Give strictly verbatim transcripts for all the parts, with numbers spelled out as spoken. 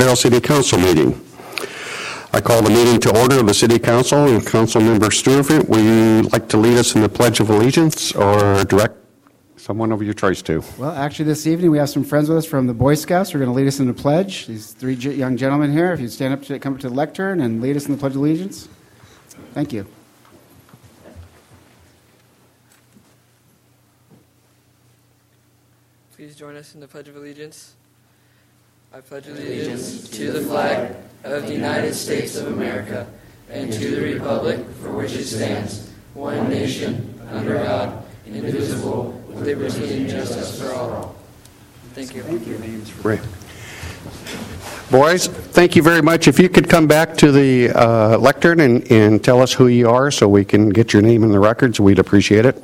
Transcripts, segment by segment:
Tascadero City Council meeting. I call the meeting to order of the City Council, and Council Member Stuyvesant, would you like to lead us in the Pledge of Allegiance or direct someone of your choice to? Well, actually this evening we have some friends with us from the Boy Scouts who are going to lead us in the pledge. These three young gentlemen here, if you'd stand up to come up to the lectern and lead us in the Pledge of Allegiance. Thank you. Please join us in the Pledge of Allegiance. I pledge allegiance to the flag of the United States of America and to the republic for which it stands, one nation, under God, indivisible, with liberty and justice for all. Thank you. Thank you. Great. Boys, thank you very much. If you could come back to the uh, lectern and, and tell us who you are so we can get your name in the records, we'd appreciate it.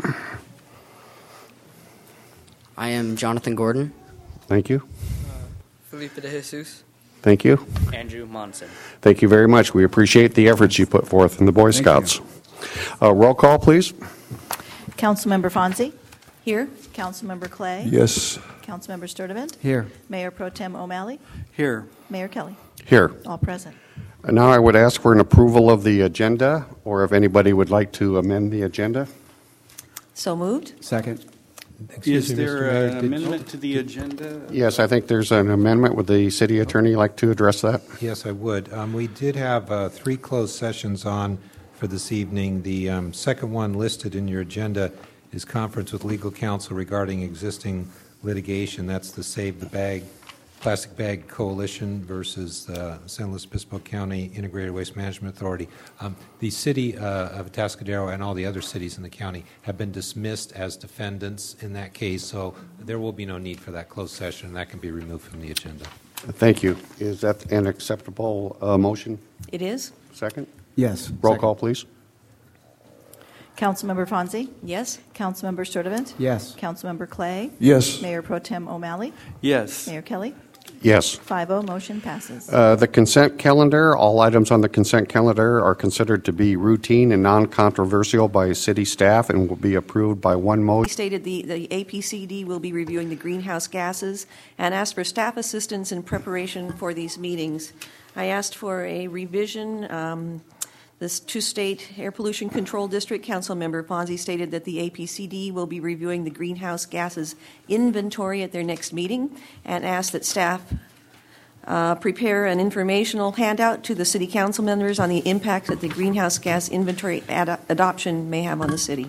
I am Jonathan Gordon. Thank you. Uh, Felipe de Jesus. Thank you. Andrew Monson. Thank you very much. We appreciate the efforts you put forth in the Boy Scouts. Uh, roll call, please. Councilmember Fonzie? Here. Councilmember Clay? Yes. Councilmember Sturdivant? Here. Mayor Pro Tem O'Malley? Here. Mayor Kelly? Here. All present. And now I would ask for an approval of the agenda, or if anybody would like to amend the agenda. So moved. Second. Is there an amendment to the agenda? Yes, I think there's an amendment. Would the city attorney like to address that? Yes, I would. Um, we did have uh, three closed sessions on for this evening. The um, second one listed in your agenda is conference with legal counsel regarding existing litigation. That's the Save the Bag, Plastic Bag Coalition versus uh, San Luis Obispo County Integrated Waste Management Authority. Um, the city uh, of Tascadero and all the other cities in the county have been dismissed as defendants in that case, so there will be no need for that closed session, and that can be removed from the agenda. Thank you. Is that an acceptable uh, motion? It is. Second? Yes. Roll Second. call, please. Councilmember Fonzie? Yes. Councilmember Sturdivant? Yes. Councilmember Clay? Yes. Mayor Pro Tem O'Malley? Yes. Mayor Kelly? Yes. five oh, motion passes. Uh, the consent calendar, all items on the consent calendar are considered to be routine and non-controversial by city staff and will be approved by one We motion. stated the, the A P C D will be reviewing the greenhouse gases and asked for staff assistance in preparation for these meetings. I asked for a revision. Um, this two-state air pollution control district council member Fonzie stated that the A P C D will be reviewing the greenhouse gases inventory at their next meeting and asked that staff uh, prepare an informational handout to the city council members on the impact that the greenhouse gas inventory ad- adoption may have on the city.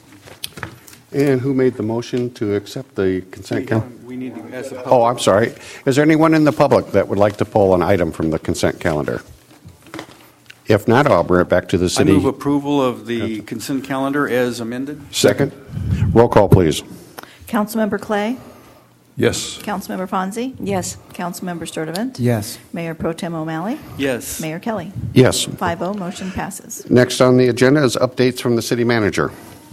And who made the motion to accept the consent calendar? We need to, as a public. Oh, I'm sorry. Is there anyone in the public that would like to pull an item from the consent calendar? If not, I'll bring it back to the I city. move approval of the consent calendar as amended. Second. Roll call, please. Councilmember Clay? Yes. Councilmember Fonzie? Yes. Councilmember Sturdivant? Yes. Mayor Pro Tem O'Malley? Yes. Mayor Kelly? Yes. five oh, motion passes. Next on the agenda is updates from the city manager.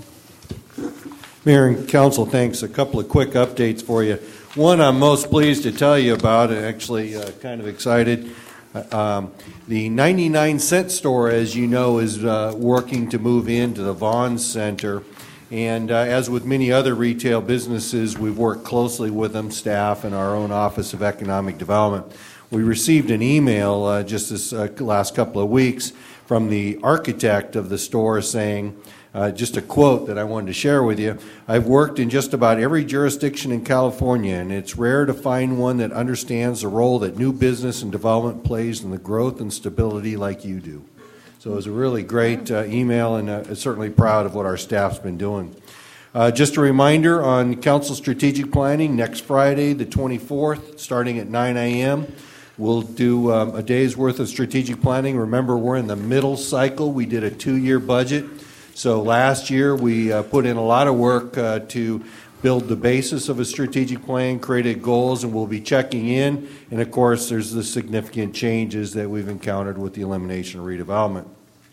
Mayor and Council, thanks. A couple of quick updates for you. One I'm most pleased to tell you about, and actually uh, kind of excited. Uh, um, the ninety-nine cent store, as you know, is uh, working to move into the Vaughn Center. And uh, as with many other retail businesses, we've worked closely with them, staff, and our own Office of Economic Development. We received an email uh, just this uh, last couple of weeks from the architect of the store saying, Uh, just a quote that I wanted to share with you. I've worked in just about every jurisdiction in California, and it's rare to find one that understands the role that new business and development plays in the growth and stability like you do. So it was a really great uh, email, and uh, certainly proud of what our staff's been doing. Uh, just a reminder on Council Strategic Planning, next Friday, the twenty-fourth, starting at nine a.m., we'll do um, a day's worth of strategic planning. Remember, we're in the middle cycle. We did a two-year budget. So last year we uh, put in a lot of work uh, to build the basis of a strategic plan, created goals, and we'll be checking in. And of course, there's the significant changes that we've encountered with the elimination of redevelopment.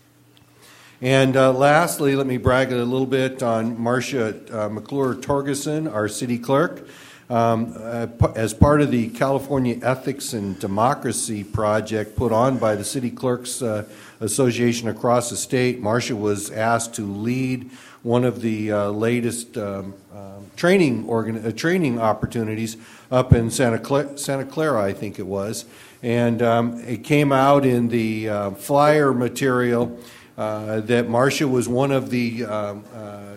And uh, lastly, let me brag a little bit on Marcia uh, McClure-Torgerson, our city clerk. Um, uh, as part of the California Ethics and Democracy Project put on by the City Clerks uh, Association across the state, Marcia was asked to lead one of the uh, latest um, um, training organ, uh, training opportunities up in Santa Clara, Santa Clara, I think it was, and um, it came out in the uh, flyer material uh, that Marcia was one of the. Um, uh,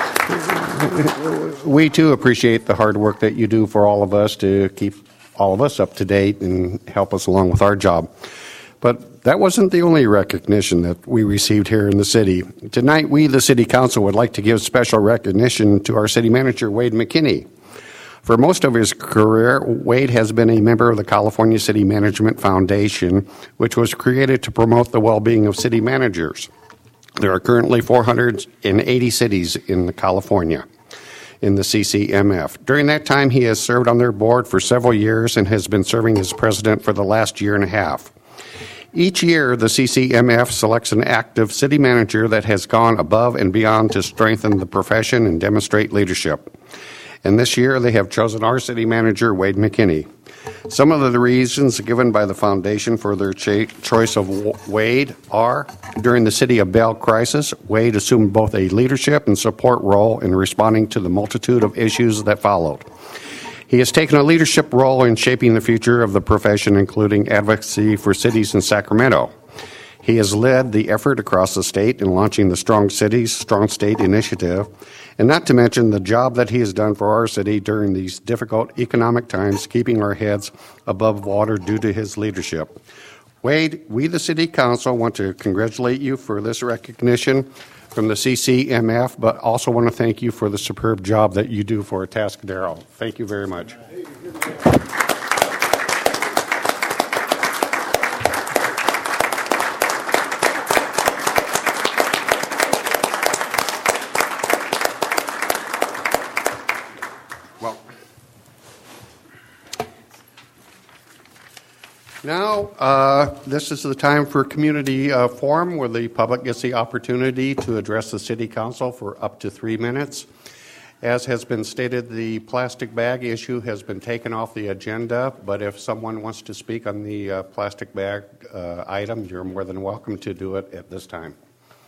We too appreciate the hard work that you do for all of us to keep all of us up to date and help us along with our job. But that wasn't the only recognition that we received here in the city. Tonight, we, the City Council, would like to give special recognition to our City Manager, Wade McKinney. For most of his career, Wade has been a member of the California City Management Foundation, which was created to promote the well-being of city managers. There are currently four hundred eighty cities in California in the C C M F. During that time, he has served on their board for several years and has been serving as president for the last year and a half. Each year, the C C M F selects an active city manager that has gone above and beyond to strengthen the profession and demonstrate leadership. And this year, they have chosen our city manager, Wade McKinney. Some of the reasons given by the foundation for their cha- choice of Wade are, during the City of Bell crisis, Wade assumed both a leadership and support role in responding to the multitude of issues that followed. He has taken a leadership role in shaping the future of the profession, including advocacy for cities in Sacramento. He has led the effort across the state in launching the Strong Cities, Strong State initiative, and not to mention the job that he has done for our city during these difficult economic times, keeping our heads above water due to his leadership. Wade, we, the City Council, want to congratulate you for this recognition from the C C M F, but also want to thank you for the superb job that you do for Atascadero. Thank you very much. Well, now uh, this is the time for community uh, forum where the public gets the opportunity to address the City Council for up to three minutes. As has been stated, the plastic bag issue has been taken off the agenda, but if someone wants to speak on the uh, plastic bag uh, item, you're more than welcome to do it at this time.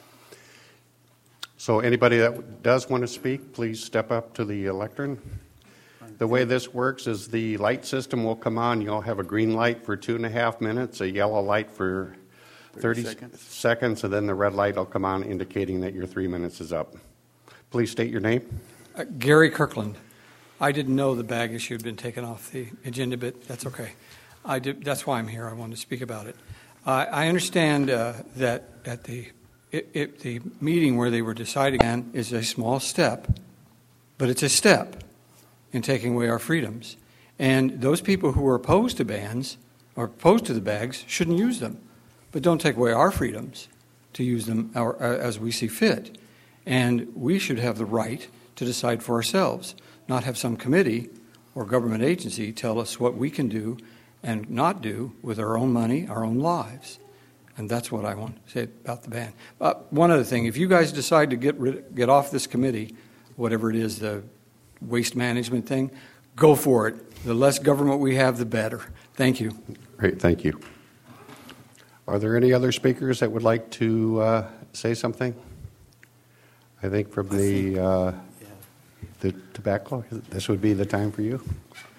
So anybody that does want to speak, please step up to the lectern. The way this works is the light system will come on. You'll have a green light for two and a half minutes, a yellow light for thirty, thirty seconds. seconds, and then the red light will come on indicating that your three minutes is up. Please state your name. Uh, Gary Kirkland. I didn't know the bag issue had been taken off the agenda, but that's okay. I did, that's why I'm here. I wanted to speak about it. Uh, I understand uh, that at the it, it, the meeting where they were deciding on is a small step, but it's a step in taking away our freedoms. And those people who are opposed to bans or opposed to the bags shouldn't use them, but don't take away our freedoms to use them our, uh, as we see fit. And we should have the right to decide for ourselves, not have some committee or government agency tell us what we can do and not do with our own money, our own lives. And that's what I want to say about the ban. Uh, one other thing, if you guys decide to get rid, get off this committee, whatever it is, the waste management thing, go for it. The less government we have, the better. Thank you. Great, thank you. Are there any other speakers that would like to uh, say something? I think from the uh, the tobacco, this would be the time for you.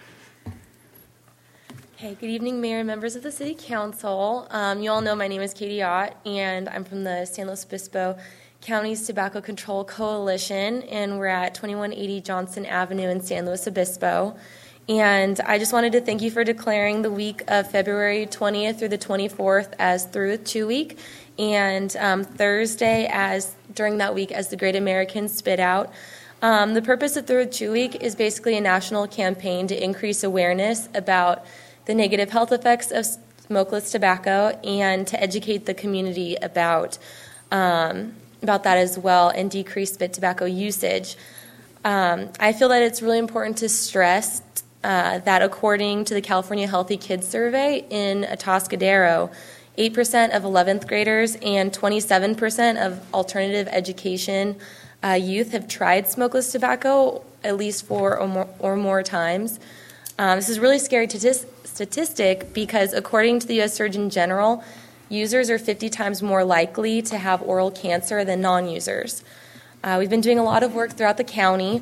Hey, good evening, Mayor and members of the City Council. Um, you all know my name is Katie Ott, and I'm from the San Luis Obispo County's Tobacco Control Coalition, and we're at twenty-one eighty Johnson Avenue in San Luis Obispo. And I just wanted to thank you for declaring the week of February twentieth through the twenty-fourth as Through With Chew Week, and um, Thursday as during that week as the Great American Spit Out. Um, the purpose of Through With Chew Week is basically a national campaign to increase awareness about the negative health effects of smokeless tobacco and to educate the community about um, about that as well and decrease spit tobacco usage. Um, I feel that it's really important to stress uh, that according to the California Healthy Kids Survey in Atascadero, eight percent of eleventh graders and twenty-seven percent of alternative education uh, youth have tried smokeless tobacco at least four or more, or more times. Um, this is really scary to tis- statistic because according to the U S Surgeon General, users are fifty times more likely to have oral cancer than non-users. Uh, we've been doing a lot of work throughout the county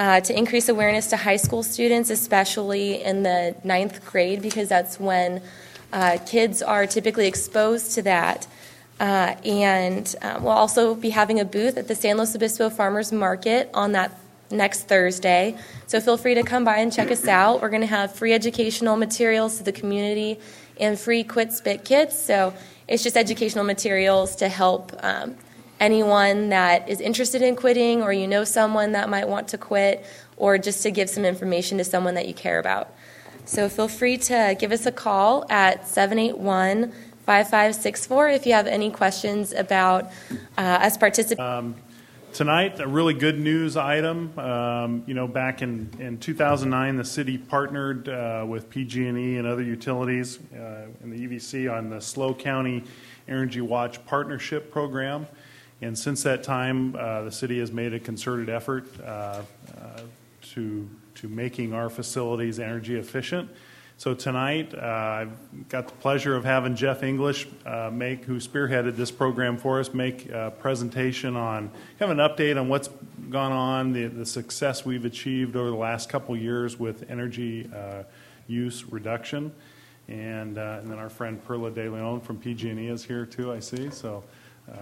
uh, to increase awareness to high school students, especially in the ninth grade, because that's when uh, kids are typically exposed to that. Uh, and uh, we'll also be having a booth at the San Luis Obispo Farmers Market on that next Thursday. So feel free to come by and check us out. We're going to have free educational materials to the community and free Quit Spit kits. So it's just educational materials to help um, anyone that is interested in quitting, or you know someone that might want to quit, or just to give some information to someone that you care about. So feel free to give us a call at seven eight one, five five six four if you have any questions about uh, us participating. Um, tonight, a really good news item. Um, you know, back in, in two thousand nine, the city partnered uh, with P G and E and other utilities uh, in the E V C on the SLO County Energy Watch Partnership Program. And since that time, uh, the city has made a concerted effort uh, uh, to, to making our facilities energy efficient. So tonight, uh, I've got the pleasure of having Jeff English uh, make, who spearheaded this program for us, make a presentation on, kind of an update on what's gone on, the, the success we've achieved over the last couple years with energy uh, use reduction. And, uh, and then our friend Perla De Leon from P G and E is here too, I see. So, uh,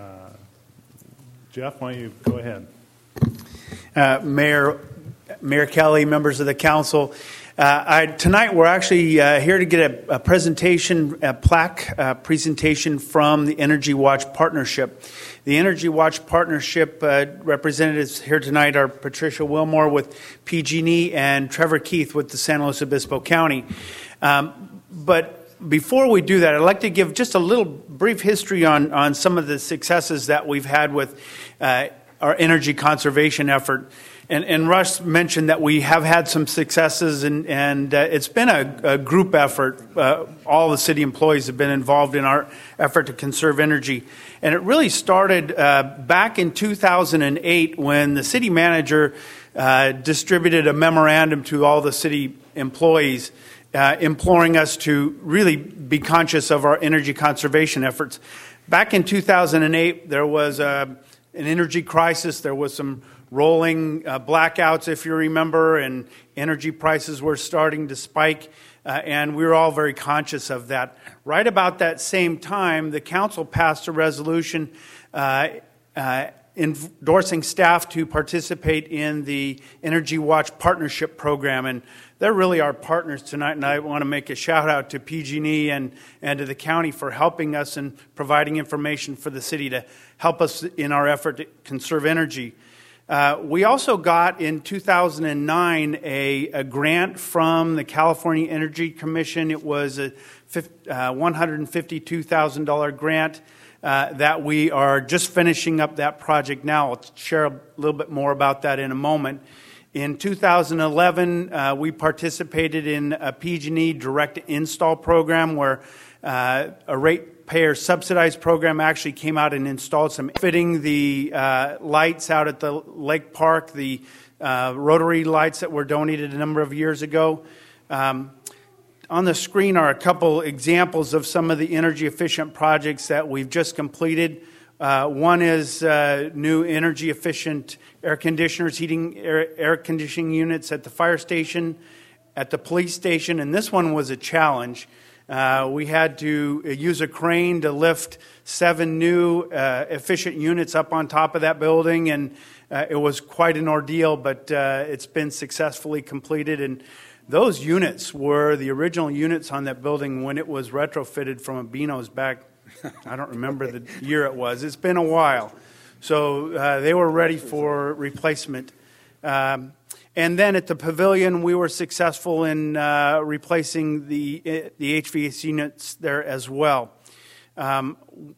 Jeff, why don't you go ahead? Uh, Mayor, Mayor Kelly, members of the council, uh, I, tonight we're actually uh, here to get a, a presentation, a plaque uh, presentation from the Energy Watch Partnership. The Energy Watch Partnership uh, representatives here tonight are Patricia Wilmore with P G and E and Trevor Keith with the San Luis Obispo County. Um, but before we do that, I'd like to give just a little brief history on, on some of the successes that we've had with uh, our energy conservation effort. And, and Russ mentioned that we have had some successes, and, and uh, it's been a, a group effort. Uh, all the city employees have been involved in our effort to conserve energy. And it really started uh, back in two thousand eight when the city manager uh, distributed a memorandum to all the city employees Uh, imploring us to really be conscious of our energy conservation efforts. Back in two thousand eight, there was uh, an energy crisis. There was some rolling uh, blackouts, if you remember, and energy prices were starting to spike, uh, and we were all very conscious of that. Right about that same time, the council passed a resolution uh, uh, endorsing staff to participate in the Energy Watch Partnership Program, and they're really our partners tonight, and I want to make a shout out to P G and E and, and to the county for helping us and providing information for the city to help us in our effort to conserve energy. Uh, we also got in two thousand nine a, a grant from the California Energy Commission. It was a uh, one hundred fifty-two thousand dollars grant uh, that we are just finishing up that project now. I'll share a little bit more about that in a moment. In two thousand eleven, uh, we participated in a P G and E direct install program where uh, a ratepayer subsidized program actually came out and installed some fitting the uh, lights out at the lake park, the uh, rotary lights that were donated a number of years ago. Um, on the screen are a couple examples of some of the energy efficient projects that we've just completed. Uh, one is uh, new energy efficient air conditioners, heating air, air conditioning units at the fire station, at the police station, and this one was a challenge. Uh, we had to use a crane to lift seven new uh, efficient units up on top of that building, and uh, it was quite an ordeal, but uh, it's been successfully completed. And those units were the original units on that building when it was retrofitted from a Beano's back. I don't remember the year it was. It's been a while. So uh, they were ready for replacement. Um, and then at the pavilion, we were successful in uh, replacing the, the H V A C units there as well. Um,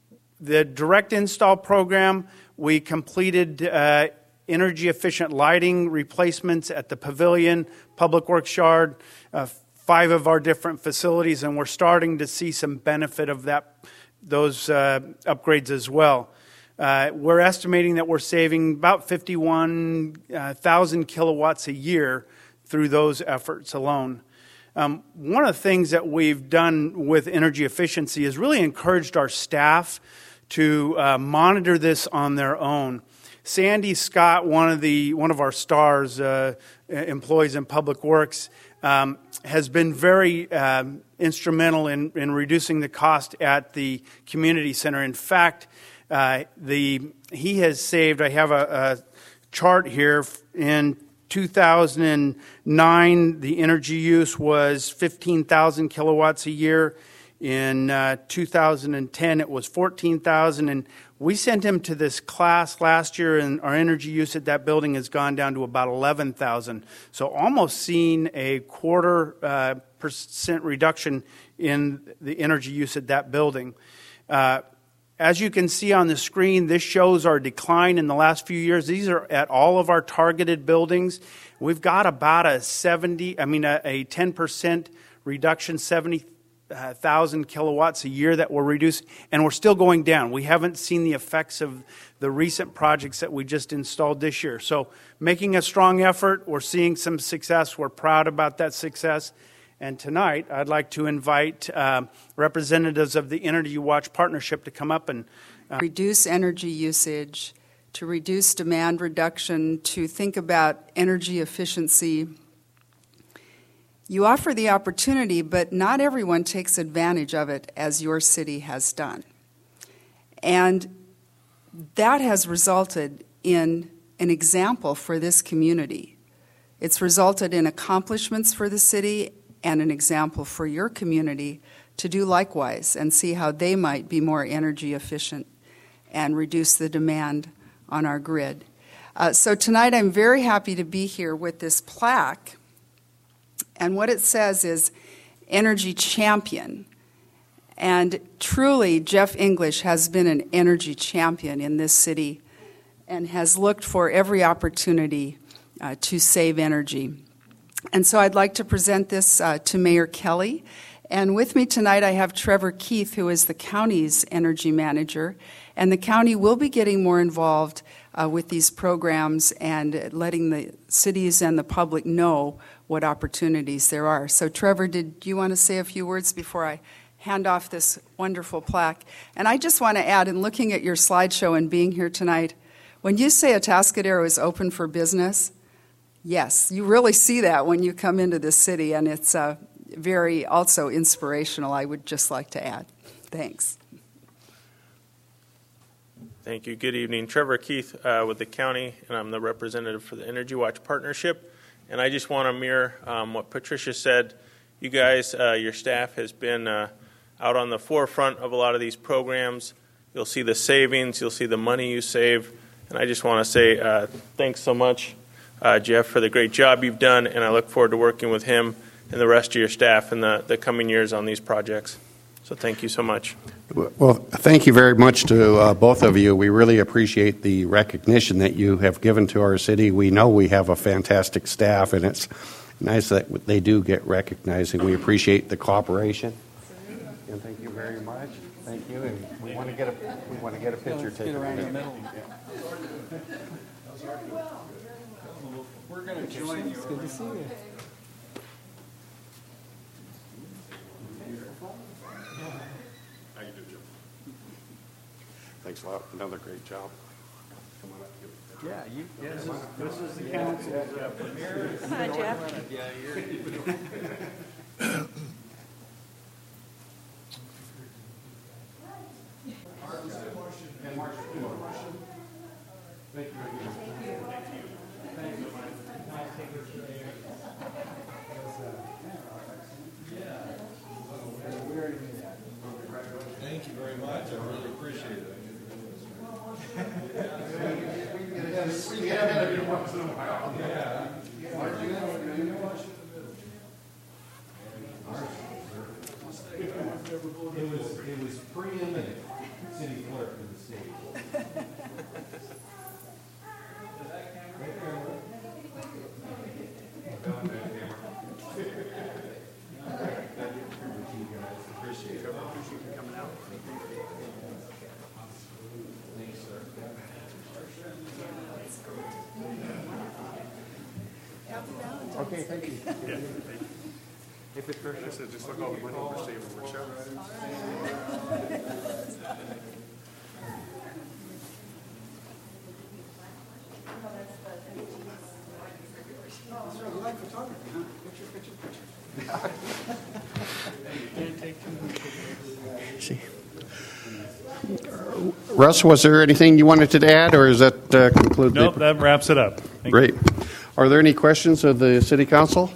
the direct install program, we completed uh, energy efficient lighting replacements at the pavilion, Public Works Yard, uh, five of our different facilities, and we're starting to see some benefit of that those uh, upgrades as well. Uh, we're estimating that we're saving about fifty-one thousand kilowatts a year through those efforts alone. Um, one of the things that we've done with energy efficiency is really encouraged our staff to uh, monitor this on their own. Sandy Scott, one of the one of our stars, uh, employees in Public Works, um, has been very um, instrumental in, in reducing the cost at the community center. In fact, uh, the he has saved. I have a, a chart here. In two thousand nine, the energy use was fifteen thousand kilowatts a year. In uh, two thousand ten, it was fourteen thousand, and we sent him to this class last year, and our energy use at that building has gone down to about eleven thousand. So almost seen a quarter uh, percent reduction in the energy use at that building. Uh, as you can see on the screen, this shows our decline in the last few years. These are at all of our targeted buildings. We've got about a seventy, I mean a, a ten percent reduction, seventy thousand kilowatts a year that will reduce, and we're still going down. We haven't seen the effects of the recent projects that we just installed this year. So making a strong effort, we're seeing some success. We're proud about that success. And tonight, I'd like to invite uh, representatives of the Energy Watch Partnership to come up and uh, reduce energy usage, to reduce demand reduction, to think about energy efficiency. You offer the opportunity, but not everyone takes advantage of it as your city has done. And that has resulted in an example for this community. It's resulted in accomplishments for the city and an example for your community to do likewise and see how they might be more energy efficient and reduce the demand on our grid. Uh, so tonight I'm very happy to be here with this plaque. And what it says is Energy Champion. And truly, Jeff English has been an energy champion in this city and has looked for every opportunity uh, to save energy. And so I'd like to present this uh, to Mayor Kelly. And with me tonight, I have Trevor Keith, who is the county's energy manager. And the county will be getting more involved uh, with these programs and letting the cities and the public know what opportunities there are. So Trevor, did you want to say a few words before I hand off this wonderful plaque? And I just want to add, in looking at your slideshow and being here tonight, when you say Atascadero is open for business, yes, you really see that when you come into this city, and it's uh, very also inspirational, I would just like to add. Thanks. Thank you. Good evening. Trevor Keith uh, with the county, and I'm the representative for the Energy Watch Partnership. And I just want to mirror um, what Patricia said. You guys, uh, your staff has been uh, out on the forefront of a lot of these programs. You'll see the savings. You'll see the money you save. And I just want to say uh, thanks so much, uh, Jeff, for the great job you've done. And I look forward to working with him and the rest of your staff in the, the coming years on these projects. So thank you so much. Well, thank you very much to uh, both of you. We really appreciate the recognition that you have given to our city. We know we have a fantastic staff, and it's nice that they do get recognized, and we appreciate the cooperation. And thank you very much. Thank you. And we want to get a we want to get a picture taken. Around the middle. We're going to join you. It's good to see you. Thanks a lot. Another great job. Come on up. Yeah, you, yeah, this, is, this is the council's uh, premiere. Come on, Jeff. Yeah, you're. Thank you. Thank you very much. I really appreciate it. It was, it was preeminent city clerk in the state. Appreciate it. Coming out. Thanks, sir. Okay, thank you. Yeah. Hey, Patricia. Just look all the money we're saving for show. Russ, was there anything you wanted to add, or is that uh, conclude? Nope, the... that wraps it up. Thank Great. You. Are there any questions of the City Council?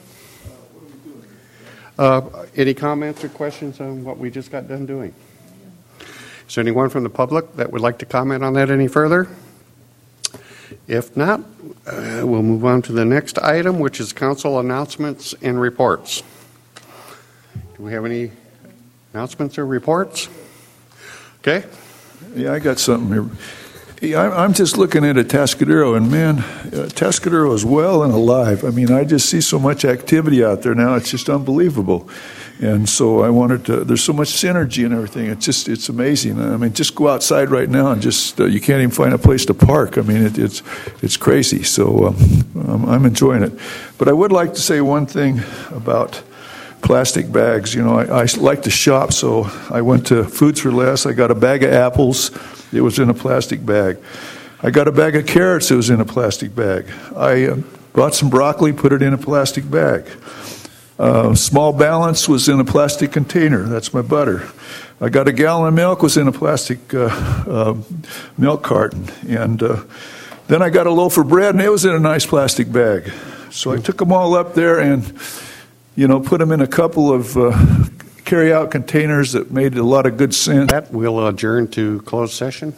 Uh, any comments or questions on what we just got done doing? Is there anyone from the public that would like to comment on that any further? If not, uh, we'll move on to the next item, which is council announcements and reports. Do we have any announcements or reports? Okay. Yeah, I got something here. Yeah, I'm just looking at a Atascadero, and man, uh, Atascadero is well and alive. I mean, I just see so much activity out there now; it's just unbelievable. And so I wanted to. There's so much synergy and everything. It's just it's amazing. I mean, just go outside right now and just uh, you can't even find a place to park. I mean, it, it's it's crazy. So um, I'm enjoying it. But I would like to say one thing about plastic bags. You know, I, I like to shop, so I went to Foods for Less. I got a bag of apples. It was in a plastic bag. I got a bag of carrots. It was in a plastic bag. I uh, bought some broccoli, put it in a plastic bag. Uh, small balance was in a plastic container. That's my butter. I got a gallon of milk, was in a plastic uh, uh, milk carton. And uh, then I got a loaf of bread, and it was in a nice plastic bag. So I took them all up there and, you know, put them in a couple of uh, carry-out containers that made a lot of good sense. That will adjourn to closed session.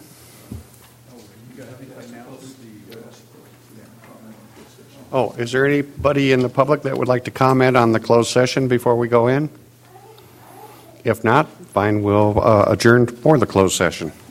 Oh, is there anybody in the public that would like to comment on the closed session before we go in? If not, fine, we'll uh, adjourn for the closed session.